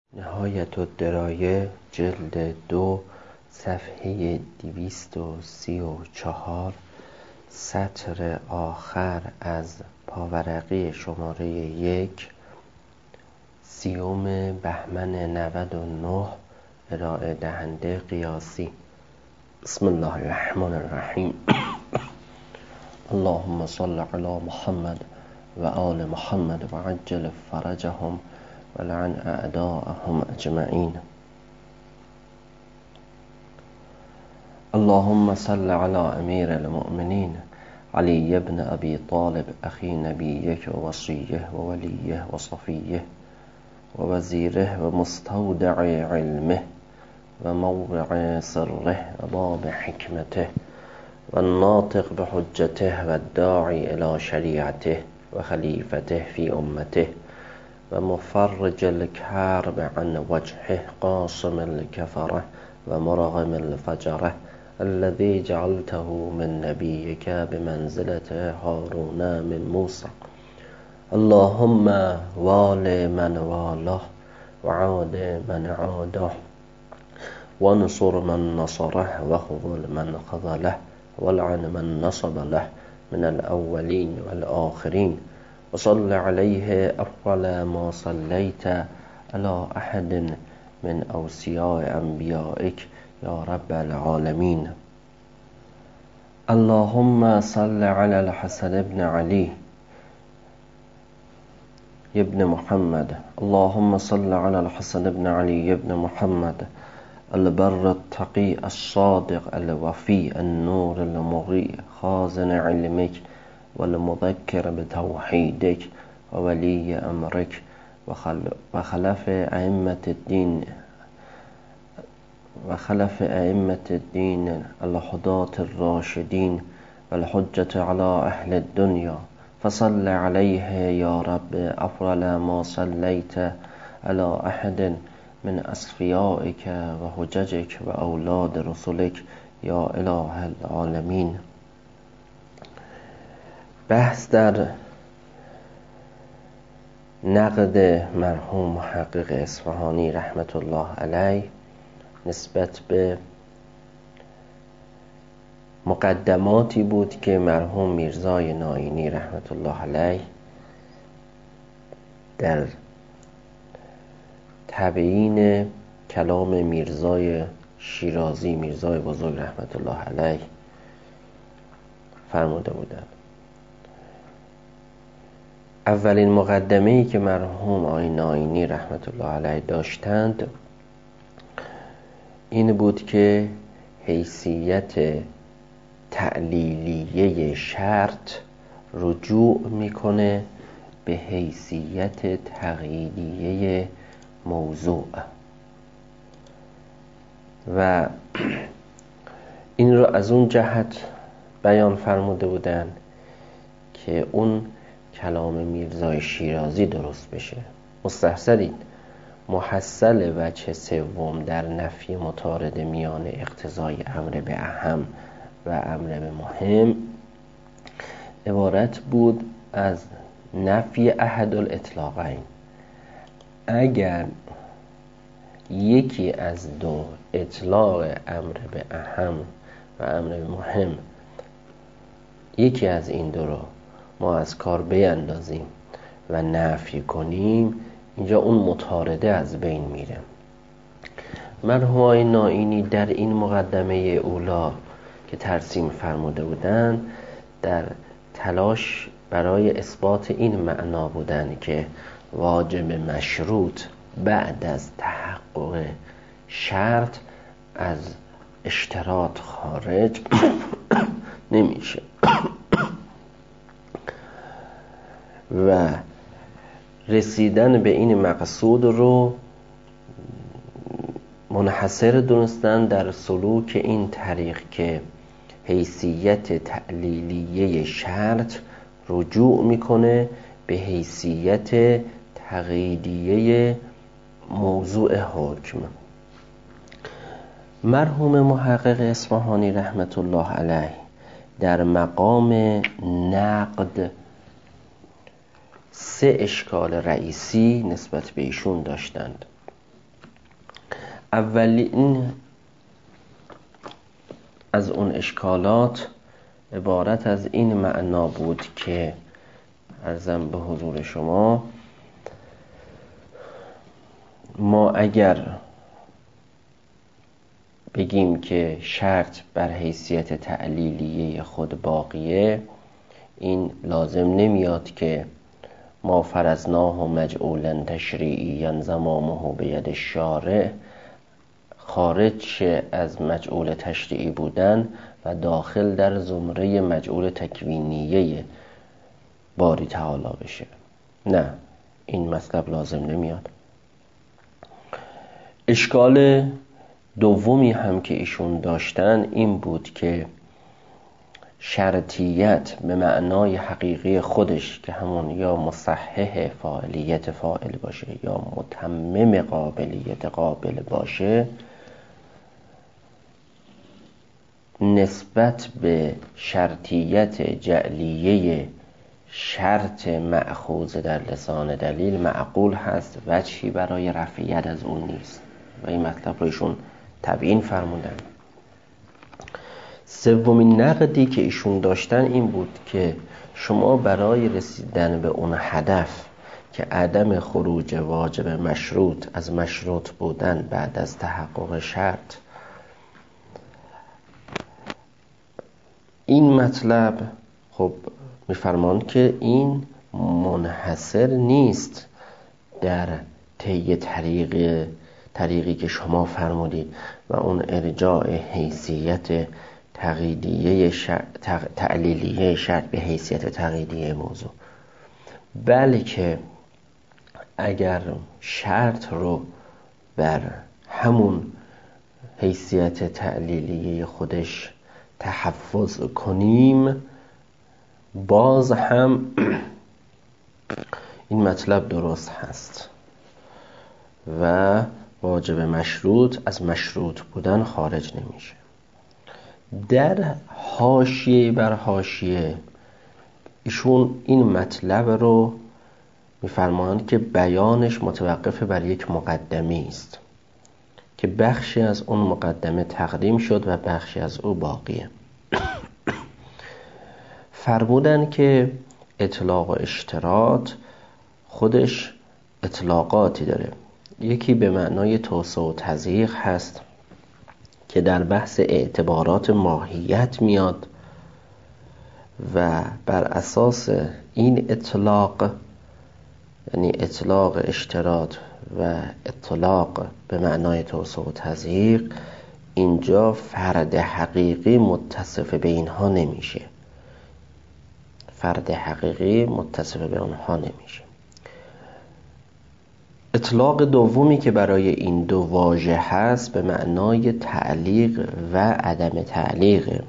نهایت الدرایه جلد 2 صفحه 234 سطر آخر از پاورقی شماره 1 30 بهمن 99 ارائه دهنده قیاسی. بسم الله الرحمن الرحیم. اللهم صل علی محمد و آل محمد و عجل فرجهم و لعن اعداءهم اجمعین. اللهم صل على امیر المؤمنین علی ابن ابی طالب اخی نبیک و وصیه و ولیه و صفیه و وزیره و مستودع علمه و موضع سره و باب حکمته و الناطق بحجته و الداعی الى شریعته و خلیفته فی امته و مفرج الکرب عن وجهه قاصم الکفره و مرغم الفجره الذي جعلته من نبيك بمنزلة هارون من موسى. اللهم وال من والاه وعاد من عاده وانصر من نصره وخذل من خذله ولعن من نصب له من الأولين والآخرين وصل عليه أفضل ما صليت على أحد من أوصياء أنبيائك يا رب العالمين. اللهم صل على الحسن بن علي ابن محمد. اللهم صل على الحسن بن علي ابن محمد البر التقي الصادق الوفي النور المضيء خازن علمك والمذكر بتوحيدك وولي أمرك وخلف أئمة الدين الهداة الراشدين والحجة على أهل الدنيا فصل عليه يا رب أفضل ما صليت على أحد من أصفيائك وحججك وأولاد رسلك يا إله العالمين. بحث در نقد مرحوم محقق اصفهانی رحمت الله علیه نسبت به مقدماتی بود که مرحوم میرزای نائینی رحمت الله علیه در تبیین کلام میرزای شیرازی، میرزای بزرگ رحمت الله علیه فرموده بودند. اولین مقدمه‌ای که مرحوم آقای نائینی رحمت الله علیه داشتند این بود که حیثیت تعلیلیه شرط رجوع میکنه به حیثیت تقییدیه موضوع و این رو از اون جهت بیان فرموده بودند که اون کلام میرزای شیرازی درست بشه. مستحضرین محصل وجه سوم در نفی متعارض میان اقتضای امر به اهم و امر به مهم عبارت بود از نفی احد الاطلاقین. اگر یکی از دو اطلاق امر به اهم و امر به مهم یکی از این دو رو ما از کار بیندازیم و نفی کنیم اینجا اون متعارضه از بین میره. مرحوم آقای نائینی در این مقدمه اولا که ترسیم فرموده بودند در تلاش برای اثبات این معنا بودند که واجب مشروط بعد از تحقق شرط از اشتراط خارج نمیشه و رسیدن به این مقصود رو منحصر دونستن در سلوک این طریق که حیثیت تعلیلیه شرط رجوع میکنه به حیثیت تقییدیه موضوع حکم. مرحوم محقق اصفهانی رحمت الله علیه در مقام نقد 3 اشکال رئیسی نسبت به ایشون داشتند. اولین از اون اشکالات عبارت از این معنا بود که عرضم به حضور شما، ما اگر بگیم که شرط بر حیثیت تعلیلیه خود باقیه، این لازم نمیاد که ما فرضناه مجعولا تشریعیا زمامه بید الشارع خارج شه از مجعول تشریعی بودن و داخل در زمره مجعول تکوینیه باری تعالی بشه. نه، این مطلب لازم نمیاد. اشکال دومی هم که ایشون داشتن این بود که شرطیت به معنای حقیقی خودش که همون یا مصحح فاعلیت فاعل باشه یا متمم قابلیت قابل باشه، نسبت به شرطیت جعلیه شرط مأخوذ در لسان دلیل معقول هست، وجهی برای رفعیت از اون نیست و این مطلب رو ایشون تبیین فرمودن. سومین نقدی که ایشون داشتن این بود که شما برای رسیدن به اون هدف که عدم خروج واجب مشروط از مشروط بودن بعد از تحقق شرط، این مطلب خب میفرمان که این منحصر نیست در طی طریقی که شما فرمودید و اون ارجاع حیثیت تعلیلیه شرط به حیثیت تقییدیه موضوع، بلکه اگر شرط رو بر همون حیثیت تعلیلیه خودش تحفظ کنیم، باز هم این مطلب درست هست و واجب مشروط از مشروط بودن خارج نمیشه. در حاشیه بر حاشیه ایشون این مطلب رو میفرمایند که بیانش متوقف بر یک مقدمه است که بخشی از اون مقدمه تقدیم شد و بخشی از او باقیه. فرمودن که اطلاق و اشتراط خودش اطلاقاتی داره. یکی به معنای توسع و تضییق هست که در بحث اعتبارات ماهیت میاد و بر اساس این اطلاق، یعنی اطلاق اشتراط و اطلاق به معنای توسع و تضییق، اینجا فرد حقیقی متصف به اینها نمیشه. فرد حقیقی متصف به اونها نمیشه. اطلاق دومی که برای این دو واژه هست به معنای تعلیق و عدم تعلیق.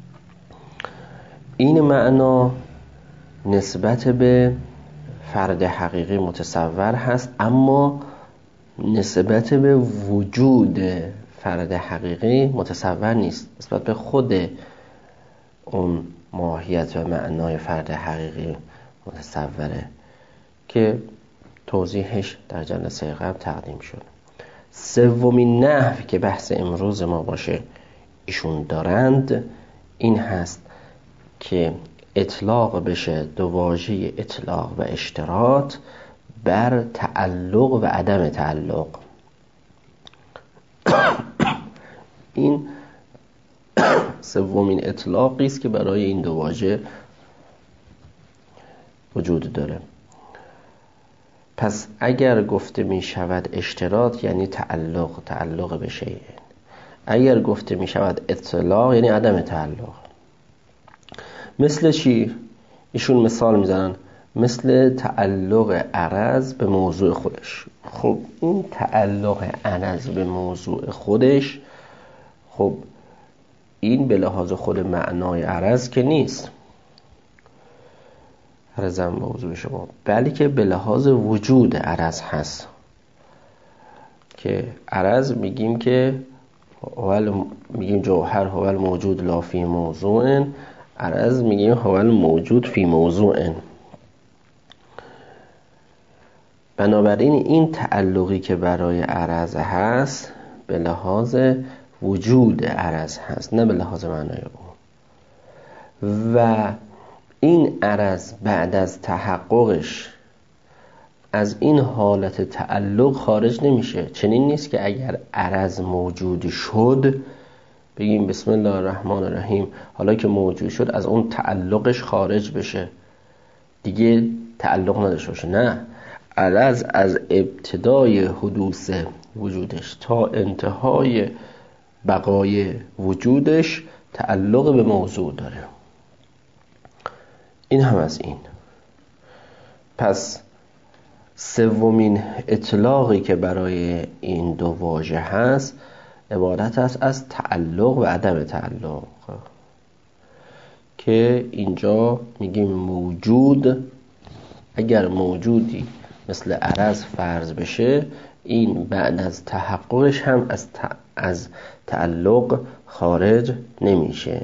این معنا نسبت به فرد حقیقی متصور هست، اما نسبت به وجود فرد حقیقی متصور نیست. نسبت به خود اون ماهیت و معنای فرد حقیقی متصوره که توضیحش در جلسه قبل تقدیم شد. سومین نحو که بحث امروز ما باشه ایشون دارند این هست که اطلاق بشه دو واژه اطلاق و اشتراط بر تعلق و عدم تعلق. این سومین اطلاقی است که برای این دو واژه وجود داره. پس اگر گفته می شود اشتراط یعنی تعلق به شیء، اگر گفته می شود اطلاق یعنی عدم تعلق. مثل چی؟ ایشون مثال میزنن مثل تعلق عرض به موضوع خودش. خب این تعلق عرض به موضوع خودش، خب این به لحاظ خود معنای عرض که نیست، عرضم به حضور شما، بلکه به لحاظ وجود عرض هست که عرض میگیم که میگیم جوهر هو الموجود لا فی موضوع، عرض میگیم هو الموجود فی موضوع. بنابراین این تعلقی که برای عرض هست به لحاظ وجود عرض هست، نه به لحاظ معنای اون. و این عرض بعد از تحققش از این حالت تعلق خارج نمیشه. چنین نیست که اگر عرض موجود شد بگیم بسم الله الرحمن الرحیم، حالا که موجود شد از اون تعلقش خارج بشه، دیگه تعلق نداشته باشه. نه، عرض از ابتدای حدوث وجودش تا انتهای بقای وجودش تعلق به موضوع داره. این هم از این. پس سومین اطلاقی که برای این دو واژه هست عبارت است از تعلق و عدم تعلق، که اینجا میگیم موجود اگر موجودی مثل عرض فرض بشه، این بعد از تحققش هم از تعلق خارج نمیشه،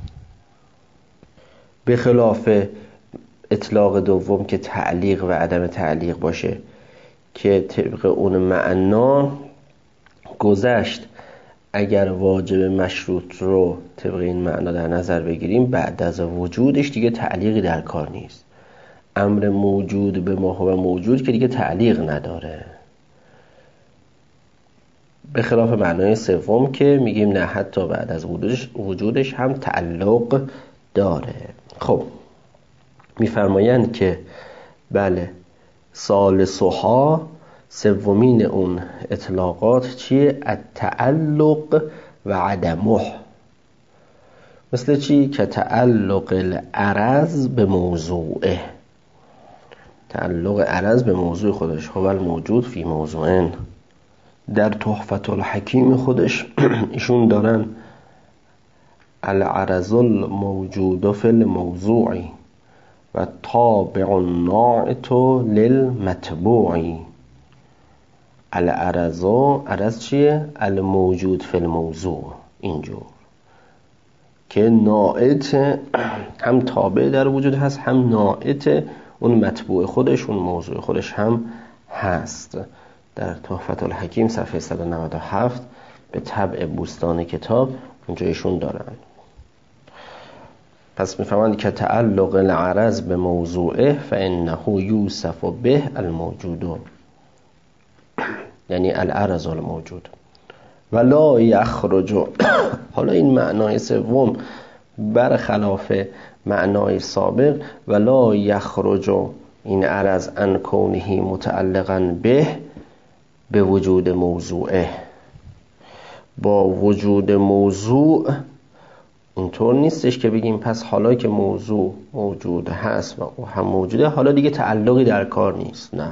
به خلاف اطلاق دوم که تعلیق و عدم تعلیق باشه که طبق اون معنا گذشت. اگر واجب مشروط رو طبق این معنا در نظر بگیریم، بعد از وجودش دیگه تعلیقی در کار نیست. امر موجود به ما هو موجود که دیگه تعلیق نداره، به خلاف معنای سوم که میگیم نه، حتی بعد از وجودش هم تعلق داره. خب میفرمایند که بله، ثالثها، سومین اون اطلاقات چیه؟ التعلق و عدمه. مثل چی؟ که تعلق العرض به موضوعه، تعلق عرض به موضوع خودش. هو الموجود فی موضوعن. در تحفة الحکیم خودش ایشون دارن العرض الموجود فی الموضوع و تابع الناعت للمتبوع. العرض، عرض چیه؟ الموجود فی الموضوع، اینجور که ناعت هم تابع در وجود هست، هم ناعت اون متبوع خودش، اون موضوع خودش هم هست. در تحفة الحکیم صفحه 197 به طبع بوستان کتاب اونجا ایشون دارن. پس میفهمند که تعلق العرض به موضوعه فانه یوصف به الموجود، یعنی العرض الموجود. ولا یخرج، حالا این معنای سوم برخلاف معنای سابق، ولا یخرج این عرض عن کونه متعلقا به وجود موضوعه. با وجود موضوع اینطور نیستش که بگیم پس حالا که موضوع موجود هست و او هم موجوده، حالا دیگه تعلقی در کار نیست. نه،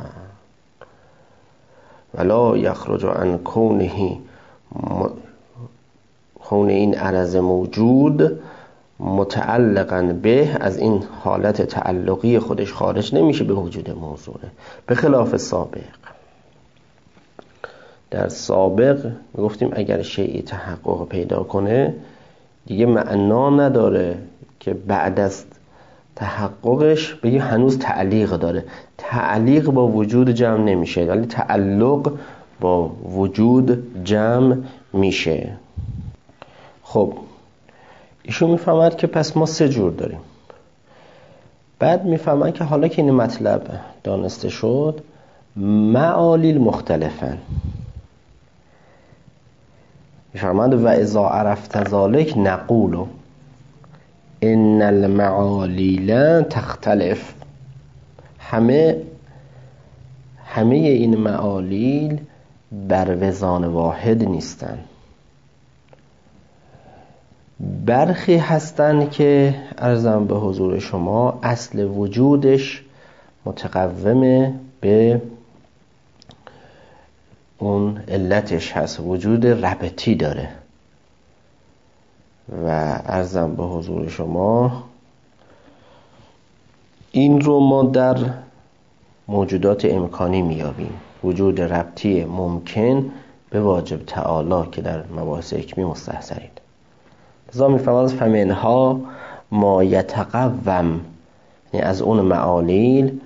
ولا یخرج عن کونه، کون این عرض موجود متعلقا به، از این حالت تعلقی خودش خارج نمیشه به وجود موضوعه، به خلاف سابق. در سابق گفتیم اگر شیئی تحقق پیدا کنه دیگه معنا نداره که بعد از تحققش بگیم هنوز تعلیق داره. تعلیق با وجود جمع نمیشه، ولی تعلق با وجود جمع میشه. خب ایشون میفهمد که پس ما سه جور داریم. بعد میفهمد که حالا که این مطلب دانسته شد، معالیل مختلفن. میفرماند و اذا عرفت ذلک نقول ان المعالیل تختلف. همه این معالیل بر وزان واحد نیستن. برخی هستن که عرضم به حضور شما اصل وجودش متقوم به اون علتش هست، وجود ربطی داره. و عرضم به حضور شما این رو ما در موجودات امکانی میابیم، وجود ربطی ممکن به واجب تعالی که در مباحث حکمی مستحضرید. لذا میفهمند فمنها ما یتقوم، یعنی از اون معالیل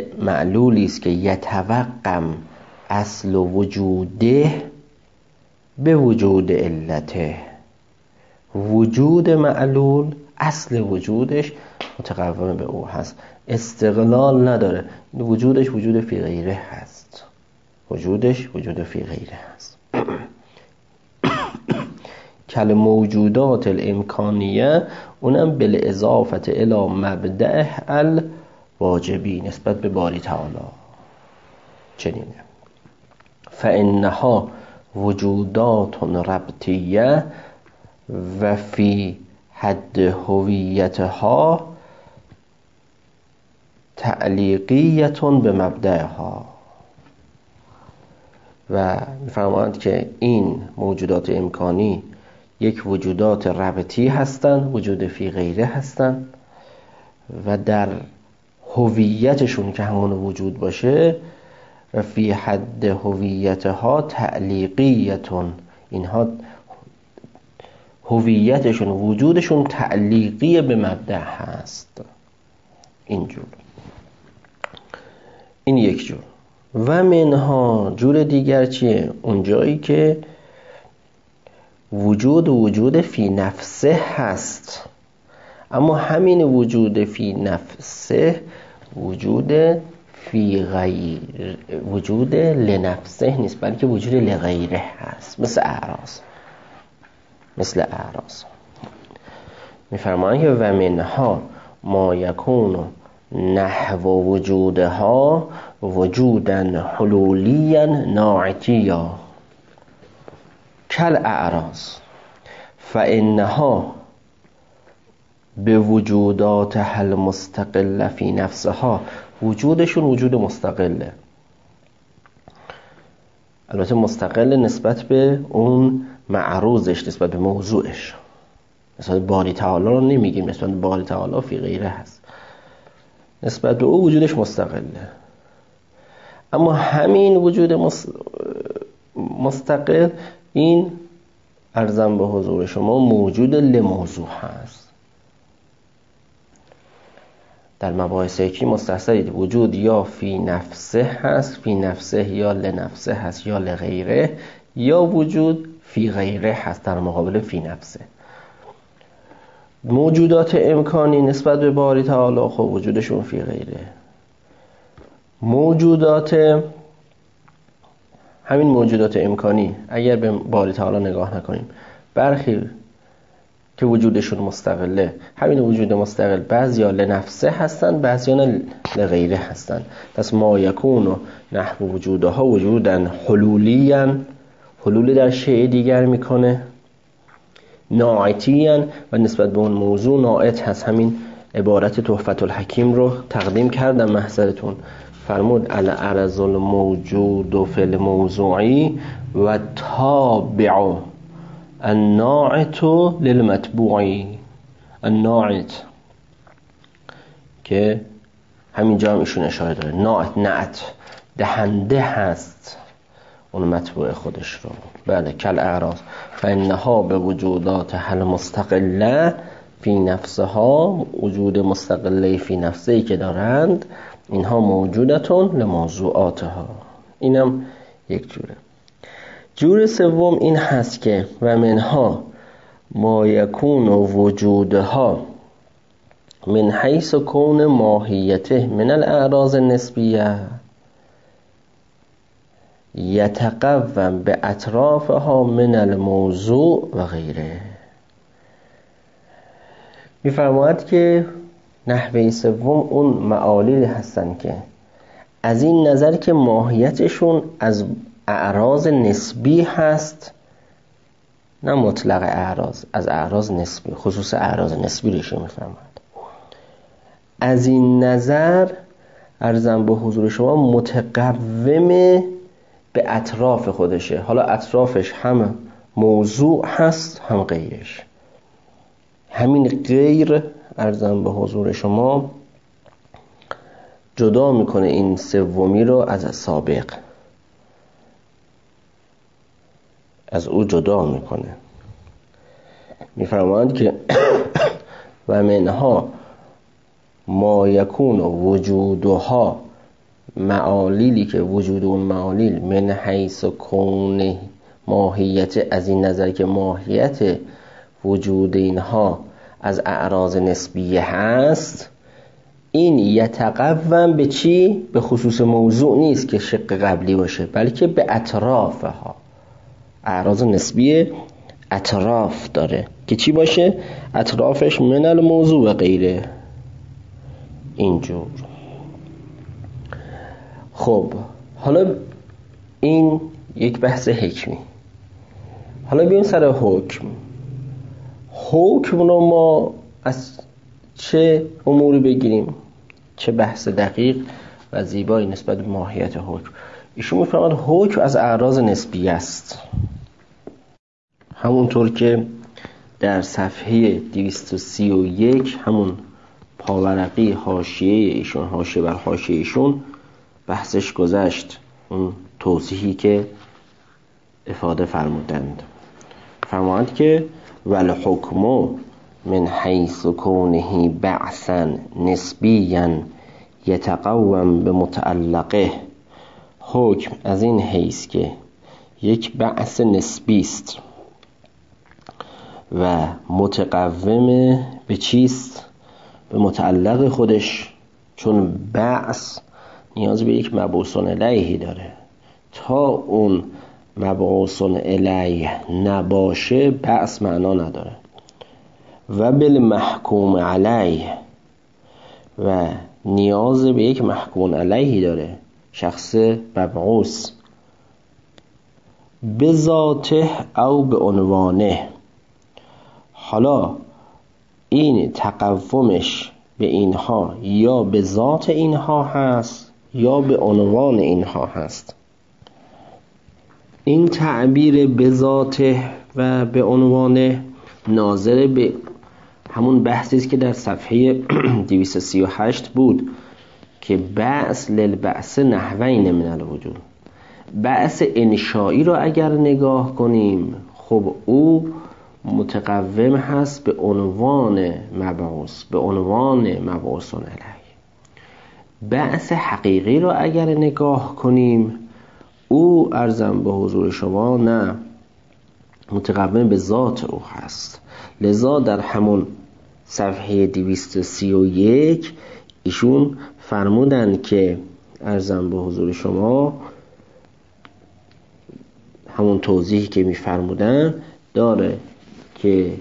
معلولی است که یتوقم اصل وجوده به وجود علته، وجود معلول اصل وجودش متقوم به او هست، استقلال نداره، وجودش وجود فی غیره هست، وجودش وجود فی غیره هست. کل موجودات الامکانیه، اونم بالاضافت الی مبدأ الواجبی، نسبت به باری تعالی چنینه. فانها وجودات ربطیه و فی حد هویتها تعلیقیتون به مبدأها. و می‌فرمایند که این موجودات امکانی یک وجودات ربطی هستند، وجود فی غیره هستند و در هویتشون که همون وجود باشه و فی حد هویتها تعلیقیتون، اینها هویتشون وجودشون تعلیقی به مبدأ هست. اینجور، این یک جور. و منها جور دیگر چیه؟ اونجایی که وجود فی نفسه هست، اما همین وجود فی نفسه وجود فی غیر، وجود لنفسه نیست، بلکه وجود لغیره هست، مثل اعراض. میفرمایند که و منها ما یکون نحو وجودها وجودا حلولیا ناعتیا کل اعراض فانها به وجودات هل مستقل فی نفسها، وجودشون وجود مستقله، البته مستقل نسبت به اون معروضش، نسبت به موضوعش. نسبت به باری تعالی رو نمیگیم، نسبت به باری تعالی فی غیره هست، نسبت به او وجودش مستقله. اما همین وجود مستقل، این عرضم به حضور شما موجود لموضوع هست. در مباحث یکی مستحصرید وجود یا فی نفسه هست، فی نفسه یا لنفسه هست یا لغیره، یا وجود فی غیره هست در مقابل فی نفسه. موجودات امکانی نسبت به باری تعالی خب وجودشون فی غیره. همین موجودات امکانی اگر به باری تعالی نگاه نکنیم، برخی که وجودشون مستقله، همین وجود مستقل بعضیا لنفسه هستن، بعضیا لغیره هستن. پس ما یکون نحو وجودها وجودن حلولیا، حلول در شیء دیگر میکنه، ناعتیا و نسبت به اون موضوع ناعت هست. همین عبارت تحفة الحکیم رو تقدیم کردم محضرتون، فرمود العرض الموجود فی الموضوعی و تابع الناعت للمتبوعی. الناعت که همینجا هم ایشون اشاره داره، نعت دهنده هست اون متبوع خودش رو. بله، کل اعراض فانها به وجودات هل مستقله فی نفسها، وجود مستقله فی نفسهی که دارند، اینها موجودتون لموضوعاتها. اینم یک جوره. جور سوم این هست که و منها ما یکون وجودها من حیث کون ماهیته من الاعراض النسبیه یتقوم به اطرافها من الموضوع و غیره. میفرماید که نحوه سوم اون معالیل هستن که از این نظر که ماهیتشون از اعراض نسبی هست، نه مطلق اعراض، از اعراض نسبی، خصوص اعراض نسبی ریشه میفرماید. از این نظر عرضم به حضور شما متقوم به اطراف خودشه. حالا اطرافش هم موضوع هست هم غیرش. همین غیر عرضم به حضور شما جدا میکنه این سومی رو از سابق، از او جدا میکنه. میفرمایند که و منها ما یکون وجودها، معالیلی که وجود اون معالیل من حیث کونه ماهیت از این نظر که ماهیت وجود اینها از اعراض نسبیه هست، این یتقوم به چی؟ به خصوص موضوع نیست که شق قبلی باشه، بلکه به اطرافها. اعراض نسبیه اطراف داره که چی باشه؟ اطرافش من الموضوع و غیره. اینجور. خب حالا این یک بحث حکمی. حالا بیایم سر حکم. حکم رو ما از چه اموری بگیریم؟ چه بحث دقیق و زیبایی نسبت به ماهیت حکم. ایشون میفرماید حکم از اعراض نسبی است، همونطور که در صفحه 231 همون پاورقی حاشیه ایشون، حاشیه بر حاشیه ایشون بحثش گذشت، اون توضیحی که افاده فرمودند. فرمودند که والحکم من حیث کونه بعثا نسبیا یتقوم به متعلقه. حکم از این حیث که یک بعث نسبی است و متقوم به چیست؟ به متعلق خودش، چون بعث نیاز به یک مبعوث الیه داره. تا اون مبعوث الیه نباشه بعث معنا نداره. و بالمحکوم علیه، و نیاز به یک محکوم علیه داره، شخص مبعوث، به ذاته او به عنوانه. حالا این تقومش به اینها یا به ذات اینها هست یا به عنوان اینها هست. این تعبیر به ذاته و به عنوانه ناظر به همون بحثی است که در صفحه 238 بود که بعث للبعث نحوین من الوجود. بعث انشایی رو اگر نگاه کنیم، خب او متقوم هست به عنوان مبعوث، به عنوان مبعوث الیه. بعث حقیقی رو اگر نگاه کنیم، او عرضم به حضور شما نه، متقوم به ذات او هست. لذا در همون صفحه 231 ایشون فرمودن که عرضم به حضور شما همون توضیحی که می فرمودن داره که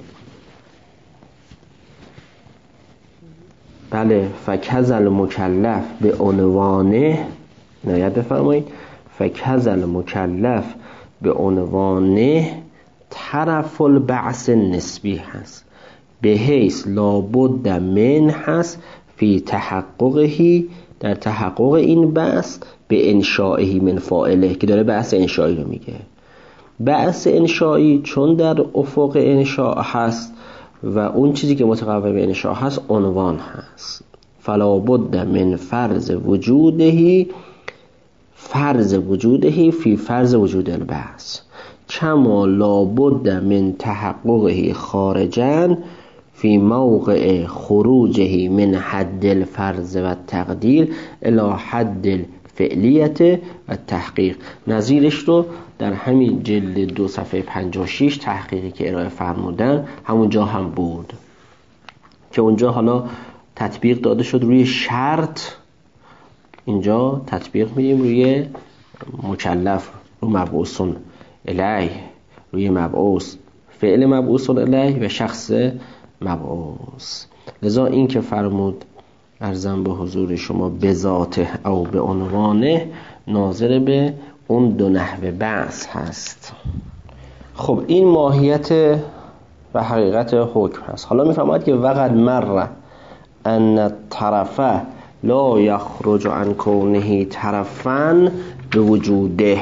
بله فکذل مکلف به عنوانه، نهایت بفرمایید، فکذل مکلف به عنوانه طرف البعث نسبی هست، به حیث لابد من هست فی تحققهی، در تحقق این بحث، به انشائهی من فاعله، که داره بحث انشایی رو میگه. بحث انشایی چون در افق انشاء هست و اون چیزی که متقوم به انشاء هست عنوان هست. فلا بد من فرض وجودهی، فرض وجودهی فی فرض وجود البحث، کما لا بد من تحققه خارجا فی موقع خروجه من حد الفرض و تقدیر الی حد الفعلیت و تحقیق. نظیرش رو در همین جلد 2 صفحه 56 تحقیقی که ارائه فرمودن همونجا هم بود که اونجا حالا تطبیق داده شد روی شرط، اینجا تطبیق میدیم روی مکلف، رو مبعوث الیه، روی مبعوث، فعل مبعوث الیه و شخص مبعوث. لذا این که فرمود عرضم به حضور شما به ذاته او به عنوانه ناظر به اون دو نحو بحث هست. خب این ماهیت و حقیقت حکم هست. حالا میفهمد که وقد مر ان الطرف لا یخرج عن کونه طرفا به وجوده،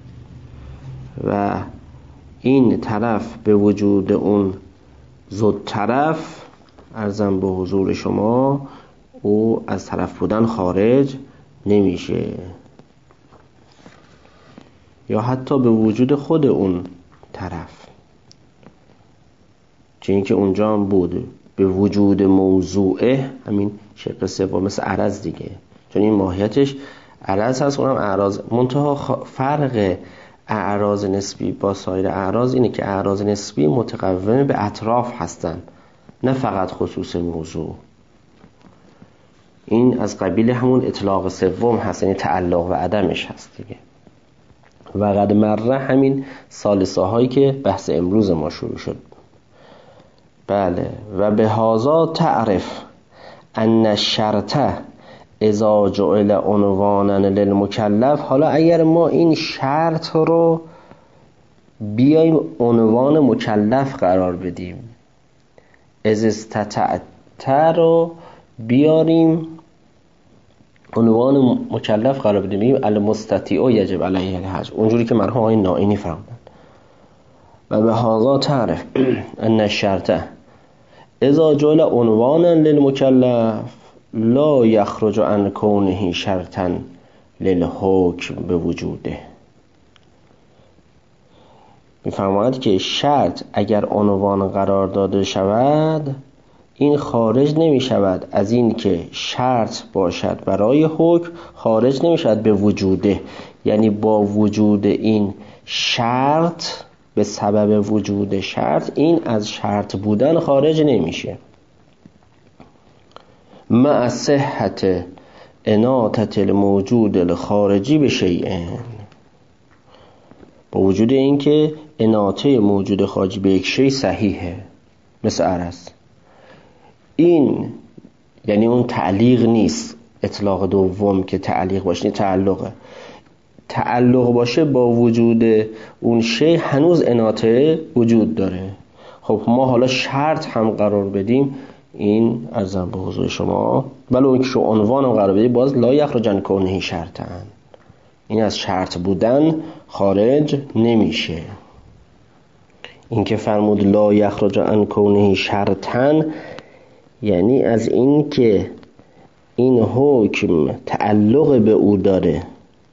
و این طرف به وجود اون زود طرف عرضم به حضور شما او از طرف بودن خارج نمیشه، یا حتی به وجود خود اون طرف، چون اینکه اونجا هم بود به وجود موضوعه، همین شق سوم مثل عرض دیگه، چون این ماهیتش عرض هست، اونم اعراض. منتها فرق اعراض نسبی با سایر اعراض اینه که اعراض نسبی متقوم به اطراف هستن، نه فقط خصوص موضوع. این از قبیل همون اطلاق سوم هست، یعنی تعلق و عدمش هست دیگه. و قد مره همین ثالثه هایی که بحث امروز ما شروع شد. بله. و به هذا تعرف ان الشرط اذا جعل عنوانا للمکلف. حالا اگر ما این شرط رو بیایم عنوان مکلف قرار بدیم، از استطعت رو بیاریم عنوان مکلف قرار بدیم، بگیم المستطیع یجب علیه الحج، اونجوری که مرحوم آقای نائینی فرمودن. و به هذا تعرف ان الشرط اذا جعل عنوانا للمکلف لا یخرج عن کونه شرطا للحکم بوجوده. می‌فرماید که شرط اگر عنوان قرار داده شود، این خارج نمی شود از این که شرط باشد برای حکم، خارج نمی شود به وجوده، یعنی با وجود این شرط، به سبب وجود شرط این از شرط بودن خارج نمیشه. مع صحت اناطت الموجود الخارجی به شیئن، با وجود این که اناطه موجود خارجی به یک شیء صحیحه، مثل عرض. این یعنی اون تعلیق نیست، اطلاق دوم که تعلیق باشه، تعلق باشه با وجود اون شی، هنوز اناطه وجود داره. خب ما حالا شرط هم قرار بدیم، این عرضم به حضور شما، ولی اون که عنوان هم قرار بدیم، باز لا یخرج عن کونه شرطا، این از شرط بودن خارج نمیشه. این که فرمود لا یخرج عن کونه شرطا، یعنی از این که این حکم تعلق به او داره،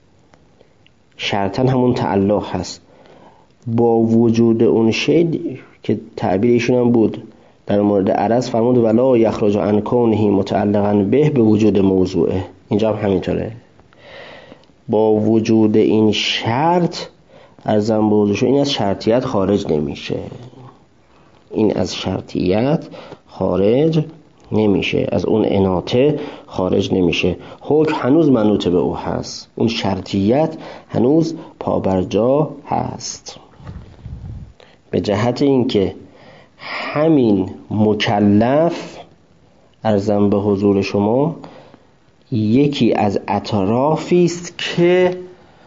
شرطا همون تعلق هست با وجود اون شی که تعبیر ایشون هم بود در مورد عرض، فرمود ولا یخرج عن کونه متعلقا به وجود موضوعه، اینجا هم همینطوره. با وجود این شرط ارزم بوزشو، این از شرطیت خارج نمیشه، این از شرطیت خارج نمیشه، از اون اناطه خارج نمیشه. حکم هنوز منوط به او هست، اون شرطیت هنوز پابرجا هست. به جهت اینکه همین مکلف ارزم به حضور شما یکی از اطرافی است که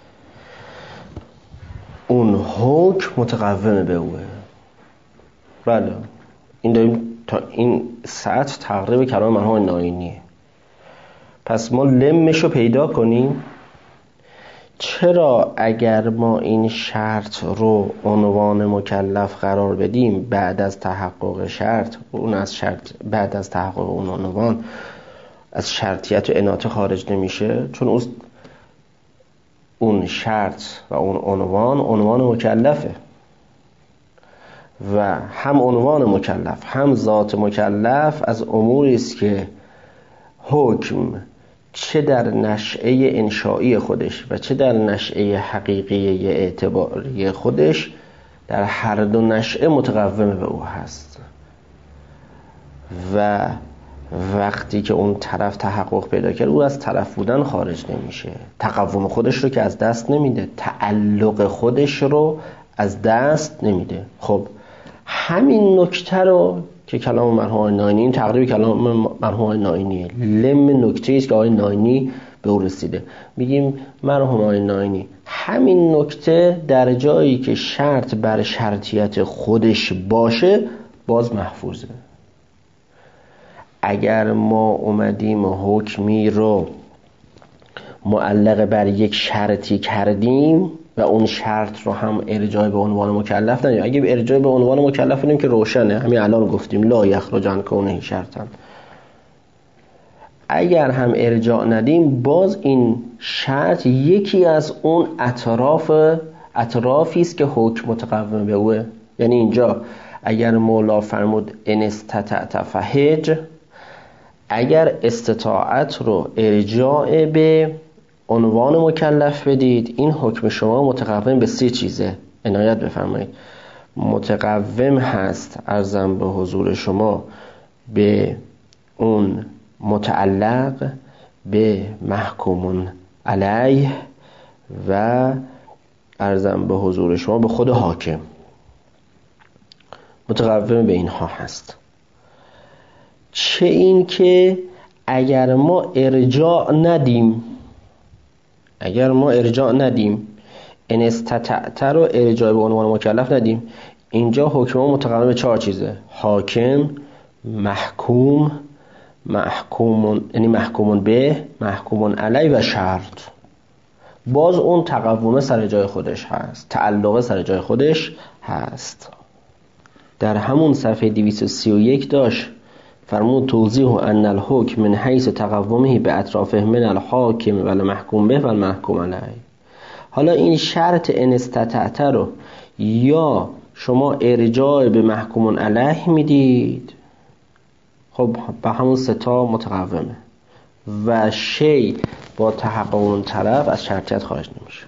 اون حکم متقوم به اوه. بله، این داریم تا این سطح تقریب کلام مرحوم نائینیه. پس ما لمشو پیدا کنیم. چرا اگر ما این شرط رو عنوان مکلف قرار بدیم، بعد از تحقق شرط، اون از شرط بعد از تحقق اون عنوان از شرطیت و اناطه خارج نمیشه؟ چون اون شرط و اون عنوان مکلفه و هم عنوان مکلف هم ذات مکلف از اموری است که حکم چه در نشأه انشایی خودش و چه در نشأه حقیقی اعتباری خودش، در هر دو نشأه متقوم به او هست و وقتی که اون طرف تحقق پیدا کرد، او از طرف بودن خارج نمیشه، تقوم خودش رو که از دست نمیده، تعلق خودش رو از دست نمیده. خب همین نکته رو که کلام مرحوم نائینی، این تقریبا کلام مرحوم نائینی، لم نکته است که آقای نائینی به او رسیده. میگیم مرحوم آقای نائینی همین نکته در جایی که شرط بر شرطیت خودش باشه باز محفوظه. اگر ما اومدیم حکمی رو معلق بر یک شرطی کردیم و اون شرط رو هم ارجاع به عنوان مکلف ندیم، اگه ارجاع به عنوان مکلف ندیم که روشنه، همین الان گفتیم لا یخرج عن کونه شرطا. اگر هم ارجاع ندیم، باز این شرط یکی از اون اطرافی است که حکم متقوم به اوه. یعنی اینجا اگر مولا فرمود ان استطعت فحج، اگر استطاعت رو ارجاع به عنوان مکلف بدید، این حکم شما متقوم به 3 چیزه. عنایت بفرمایید. متقوم هست عرضم به حضور شما به اون متعلق به محکوم علیه و عرضم به حضور شما به خود حاکم. متقوم به اینها هست. چه این که اگر ما ارجاع ندیم ان استطعت رو ارجاع به عنوان مکلف ندیم، اینجا حکم ما متقوم به 4 چیزه: حاکم، محکوم یعنی محکوم به، محکوم علیه و شرط. باز اون تقوم سر جای خودش هست، تعلق سر جای خودش هست. در همون صفحه 231 داشت فرمود توضیح ان الحکم من حیث تقومه به اطرافه من الحاکم و المحکوم به و المحکوم علیه. حالا این شرط ان استطعت رو یا شما ارجاع به محکوم علیه میدید، خب به همون 3 متقومه و شی با تحقق اون طرف از شرطیت خارج نمیشه،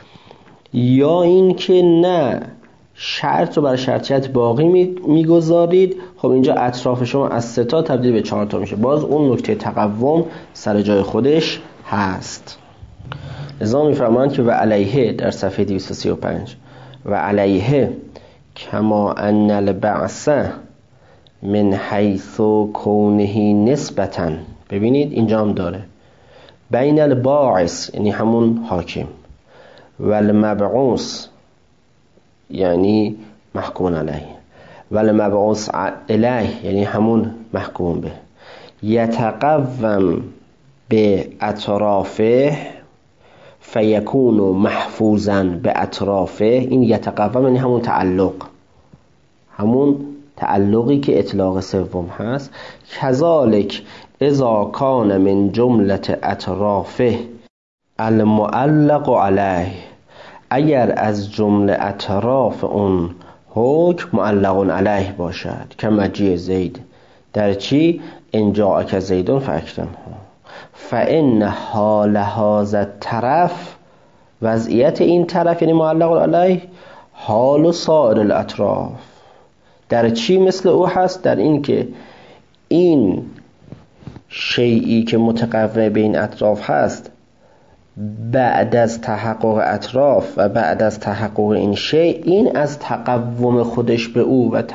یا این که نه شرط رو برای شرطیت باقی میگذارید، خب اینجا اطراف شما از 3 تبدیل به 4 میشه. باز اون نکته تقوم سر جای خودش هست. لذا میفرمایند که و علیه در صفحه 235 و علیه کما ان البعث من حیث کونه نسبتا، ببینید اینجا هم داره بین الباعث یعنی همون حاکم و المبعوث یعنی محکوم علیه و المبعوث علیه یعنی همون محکوم به، یتقوم به اطرافه فیکون محفوظا به اطرافه. این یتقوم یعنی همون تعلق، همون تعلقی که اطلاق سوم هست. کذالک اذا کان من جملت اطرافه المعلق علیه، اگر از جمله اطراف اون حکم معلق علیه باشد، که مجیء زید در چی؟ ان جاءک زیدون فاکرمه، فان حال هذا الطرف، وضعیت این طرف یعنی معلق علیه، حال سایر الاطراف در چی مثل او هست؟ در این که این شیئی که متقوم به این اطراف هست بعد از تحقق اطراف و بعد از تحقق این شیء، این از تقوم خودش به او و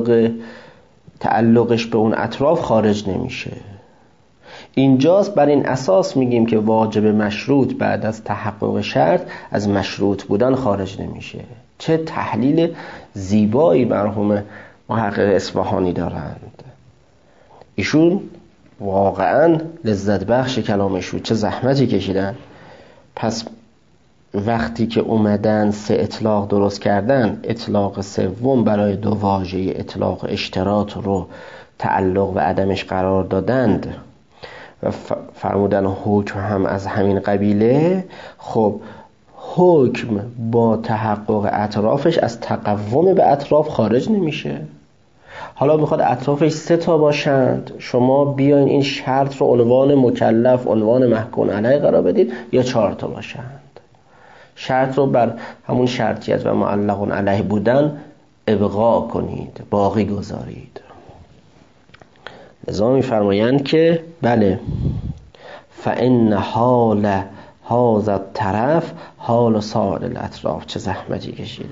تعلقش به اون اطراف خارج نمیشه. اینجاست بر این اساس میگیم که واجب مشروط بعد از تحقق شرط از مشروط بودن خارج نمیشه. چه تحلیل زیبایی مرحوم محقق اصفهانی دارند. ایشون واقعا لذت بخش کلامشون، چه زحمتی کشیدن. پس وقتی که اومدن 3 اطلاق درست کردن، اطلاق سوم برای 2 واژه اطلاق اشتراط رو تعلق و عدمش قرار دادند و فرمودن حکم هم از همین قبیله، خب حکم با تحقق اطرافش از تقوم به اطراف خارج نمیشه. حالا میخواد اطرافش 3 باشند، شما بیاین این شرط رو عنوان مکلف، عنوان محکوم علیه قرار بدید، یا 4 باشند. شرط رو بر همون شرطیت و معلق علیه بودن ابقا کنید، باقی گذارید. لذا میفرمایند که بله فان حال هذا الطرف حال سایر الاطراف. چه زحمتی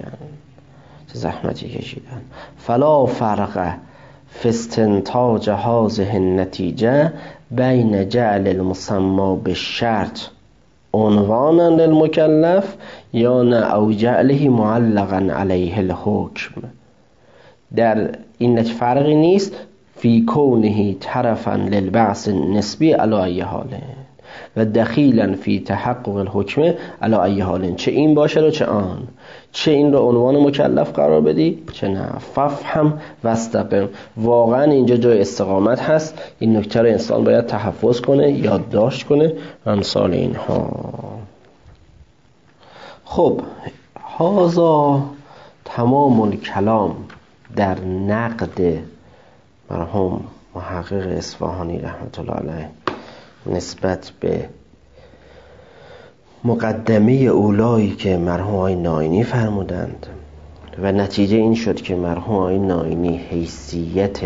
کشیدن. فلا فرق فی استنتاج هذه النتیجه بین جعل المسمى بالشرط عنوانا للمکلف یا نه او جعله معلقا علیه الحکم. در این فرقی نیست فی کونه طرفا للبعث نسبی علی ای حال و دخیلا فی تحقق الحکم علی ای حال، چه این باشه و چه آن، چه این رو عنوان مکلف قرار بدی چه نه. ففهم واستقم. واقعا اینجا جای استقامت هست. این نکته رو انسان باید تحفظ کنه، یادداشت کنه و امثال اینها. خب هذا تمام الکلام در نقد مرحوم محقق اصفهانی رحمت الله علیه نسبت به مقدمه اولایی که مرحوم آقای ناینی فرمودند و نتیجه این شد که مرحوم آقای ناینی حیثیت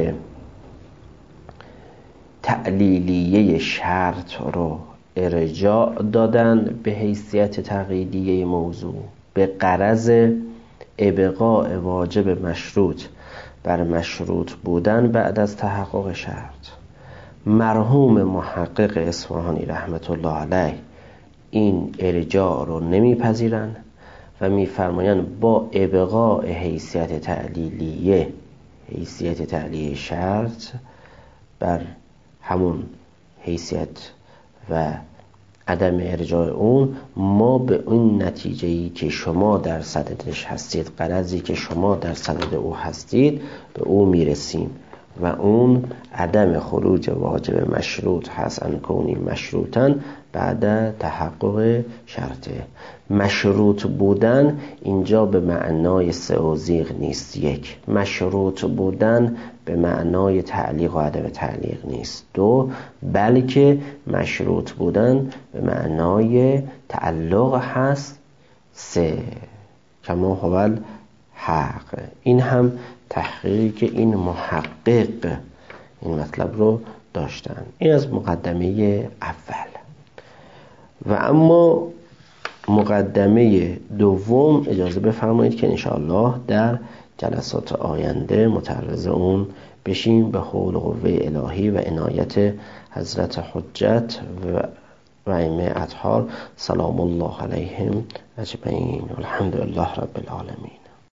تعلیلیه شرط رو ارجاع دادند به حیثیت تقییدیه موضوع به غرض ابقاء واجب مشروط بر مشروط بودن بعد از تحقق شرط. مرحوم محقق اصفهانی رحمت الله علیه این ارجاع رو نمیپذیرند و میفرمایند با ابقاء حیثیت تعلیلیه شرط بر همون حیثیت و عدم ارجاع اون، ما به اون نتیجه‌ای که شما در صددش هستید، غرضی که شما در صدد او هستید، به او میرسیم و اون عدم خروج واجب مشروط هست ان کونی مشروطاً بعد تحقق شرطه. مشروط بودن اینجا به معنای سئوزیغ نیست، یک. مشروط بودن به معنای تعلیق و عدم تعلیق نیست، دو. بلکه مشروط بودن به معنای تعلق هست، سه. کما هو الحق. این هم تحقیقی که این محقق این مطلب رو داشتن. این از مقدمه اول. و اما مقدمه دوم اجازه بفرمایید که انشاءالله در جلسات آینده متعرض اون بشیم به حول و قوه الهی و عنایت حضرت حجت و ائمه اطهار سلام الله علیهم اجمعین. الحمدلله رب العالمین.